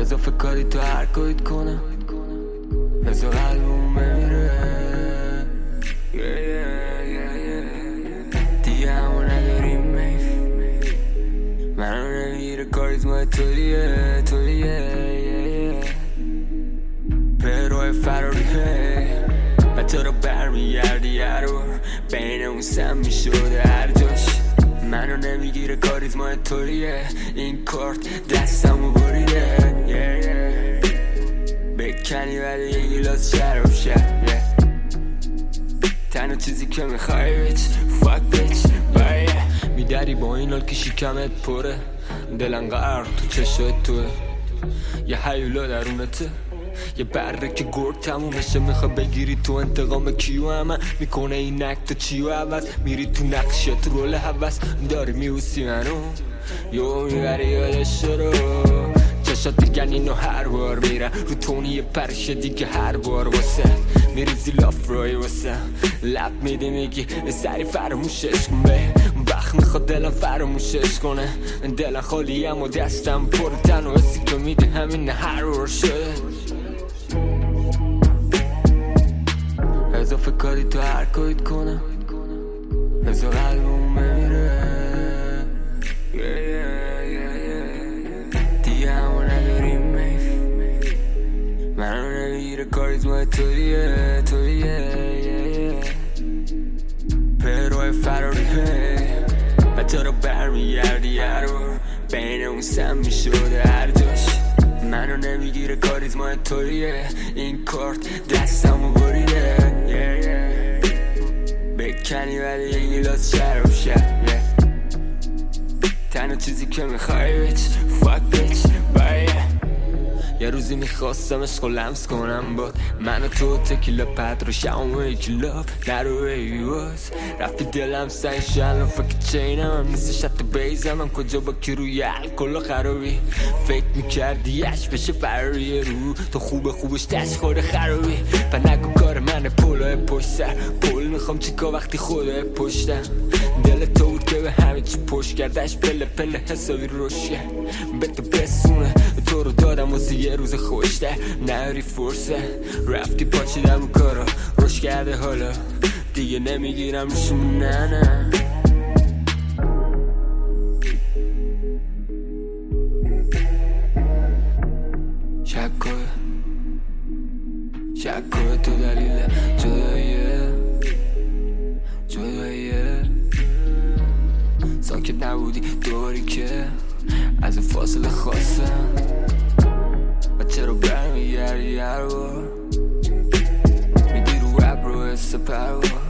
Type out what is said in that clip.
اضافه کاری تو هر کاریت کنم بذار قلبم بمیره دیگه همو نداریم میف منو نمیگیره کاریزما توریه پروی فراری بچه رو برمیگردی یه رو بین اون سم میشده هر جاش منو نمیگیره کاریزما توریه این کارت دستمو بریده بکنی ولی یه گیلاس شراب تنها چیزی که میخوای بیچ فاک بیچ میداری با این حال که شکمت پره دلن غرق تو چشت توه یه حیولا درونته یه بره که گرد تموم بشه میخوای بگیری تو انتقام کیو همه میکنه این نکتا چیو عوض میری تو نقشت رول حوض داری میوسی منو یو میبری یادش رو چشات دیگن اینو هر بار میرن رو تونی یه پرشه دیگه هر بار واسه میریزی لاف روی واسه لب میدی میگی سری فراموشش کن به وقت میخواد دلم فراموشش کنه دلم خالی هم و دستم پر تن و حسی که میده همین هر بار شده اضافه کاری تو هر کاریت کنم بذار قلبم بمیره دیگه همو نداریم میف منو نمیگیره کاریزما توریه پروی فراری بچه رو برمیگردی یه رو بین اون سم میشده هر جاش منو نمیگیره کاریزما توریه این کارت دستمو بریده بکنی ولی یه گیلاس شراب تنها چیزی که میخوای بیچ فاک بیچ یه روزی میخواستم عشق و لمس کنم باد من و تو تکیلا پد رو شموه کلاب نروه یواز رفتی دلم سعی شلم فکر چینم هم نیستش حتی بیزم هم کجا با کی روی الکل خرابی فکر میکردی اش بشه فراری رو تو خوبش دست خورده خرابی و نگو کار من پولای پشت سر پول میخوام چیکا وقتی خوده پشتم دل تو بود که به همه چی پشت کردش پله حسابی روش کرد به تو بسونه تو رو دادم واسه یه روز خوشتر نهاری فرصه رفتی پاچیدم و کارا روش کرده حالا دیگه نمیگیرم روشون نه شکوه تو دلیل جداییه ساکت نبودی دوباری که از فاصله خواستم و چرا برمیگردی هر بار میدی رو رب رو حس پروا